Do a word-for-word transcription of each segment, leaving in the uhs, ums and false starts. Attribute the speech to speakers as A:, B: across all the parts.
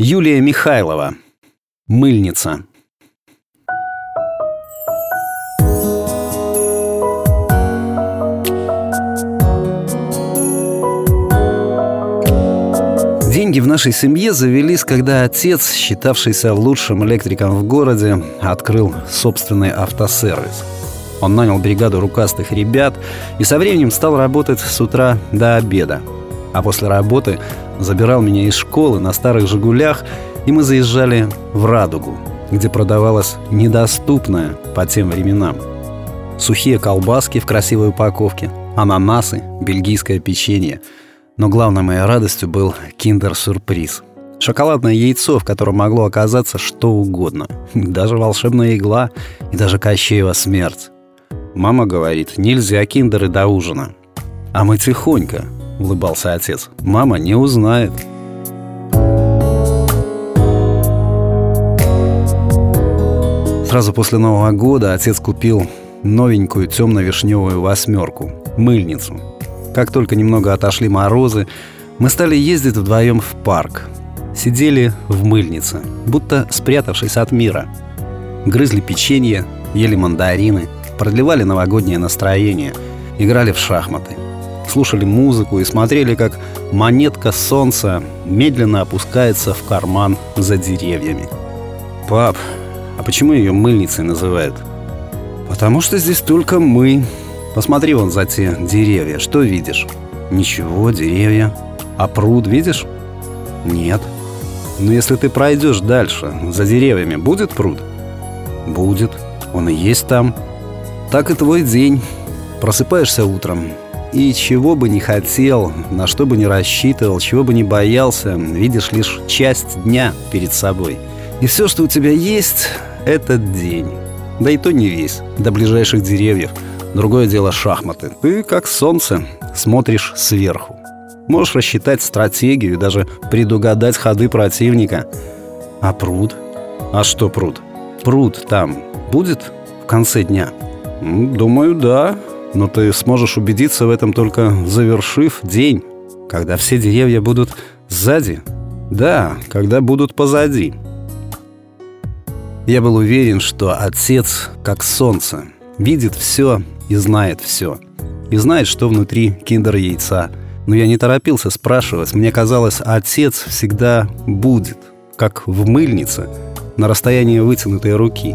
A: Юлия Михайлова. Мыльница. Деньги в нашей семье завелись, когда отец, считавшийся лучшим электриком в городе, открыл собственный автосервис. Он нанял бригаду рукастых ребят и со временем стал работать с утра до обеда. А после работы забирал меня из школы на старых «Жигулях», и мы заезжали в «Радугу», где продавалось недоступное по тем временам. Сухие колбаски в красивой упаковке, ананасы, бельгийское печенье. Но главной моей радостью был киндер-сюрприз. Шоколадное яйцо, в котором могло оказаться что угодно. Даже волшебная игла и даже Кощеева смерть. Мама говорит, нельзя киндеры до ужина. А мы тихонько, улыбался отец. Мама не узнает. Сразу после Нового года отец купил новенькую темно-вишневую восьмерку, мыльницу. Как только немного отошли морозы, мы стали ездить вдвоем в парк. Сидели в мыльнице, будто спрятавшись от мира. Грызли печенье, ели мандарины, продлевали новогоднее настроение, играли в шахматы. Слушали музыку и смотрели, как монетка солнца медленно опускается в карман за деревьями. «Пап, а почему ее мыльницей называют?» «Потому что здесь только мы. Посмотри вон за те деревья. Что видишь?» «Ничего, деревья. А пруд видишь?» «Нет». «Но если ты пройдешь дальше, за деревьями, будет пруд?» «Будет. Он и есть там». Так и твой день. Просыпаешься утром, и чего бы не хотел, на что бы не рассчитывал, чего бы не боялся, видишь лишь часть дня перед собой. И все, что у тебя есть, этот день. Да и то не весь, до ближайших деревьев. Другое дело шахматы. Ты, как солнце, смотришь сверху. Можешь рассчитать стратегию и даже предугадать ходы противника. А пруд? А что пруд? Пруд там будет в конце дня? Думаю, да. Но ты сможешь убедиться в этом, только завершив день. Когда все деревья будут сзади? Да, когда будут позади. Я был уверен, что отец, как солнце, видит все и знает все. И знает, что внутри киндер-яйца. Но я не торопился спрашивать. Мне казалось, отец всегда будет, как в мыльнице, на расстоянии вытянутой руки.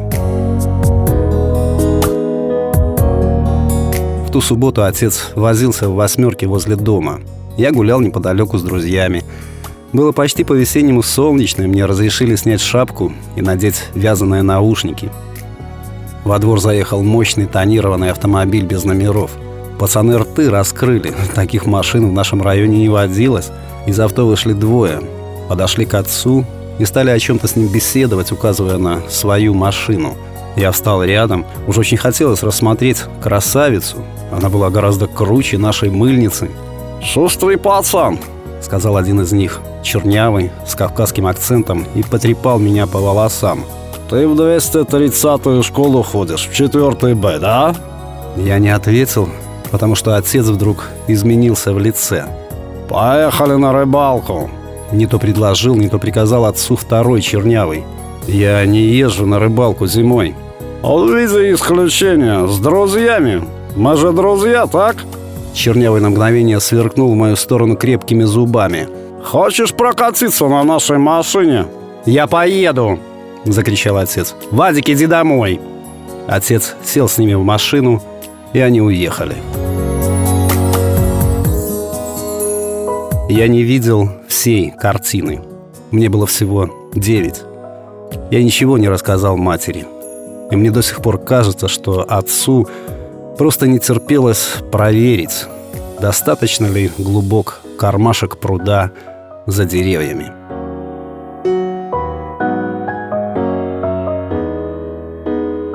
A: В ту субботу отец возился в восьмерке возле дома. Я гулял неподалеку с друзьями. Было почти по-весеннему солнечно, и мне разрешили снять шапку и надеть вязаные наушники. Во двор заехал мощный тонированный автомобиль без номеров. Пацаны рты раскрыли. Таких машин в нашем районе не водилось. Из авто вышли двое. Подошли к отцу и стали о чем-то с ним беседовать, указывая на свою машину. Я встал рядом. Уж очень хотелось рассмотреть красавицу. Она была гораздо круче нашей мыльницы. «Шустрый пацан!» — сказал один из них, чернявый, с кавказским акцентом, и потрепал меня по волосам. «Ты в двести тридцатую школу ходишь, в четвертый Б, да?» Я не ответил, потому что отец вдруг изменился в лице. «Поехали на рыбалку!» Не то предложил, не то приказал отцу второй чернявый. «Я не езжу на рыбалку зимой». «Увиди исключение, с друзьями. Мы же друзья, так?» Чернявый на мгновение сверкнул в мою сторону крепкими зубами. «Хочешь прокатиться на нашей машине?» «Я поеду!» — закричал отец. «Вадик, иди домой!» Отец сел с ними в машину, и они уехали. Я не видел всей картины. Мне было всего девять. Я ничего не рассказал матери. И мне до сих пор кажется, что отцу просто не терпелось проверить, достаточно ли глубок кармашек пруда за деревьями.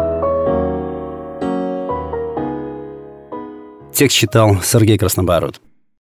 A: Текст читал Сергей Краснобород.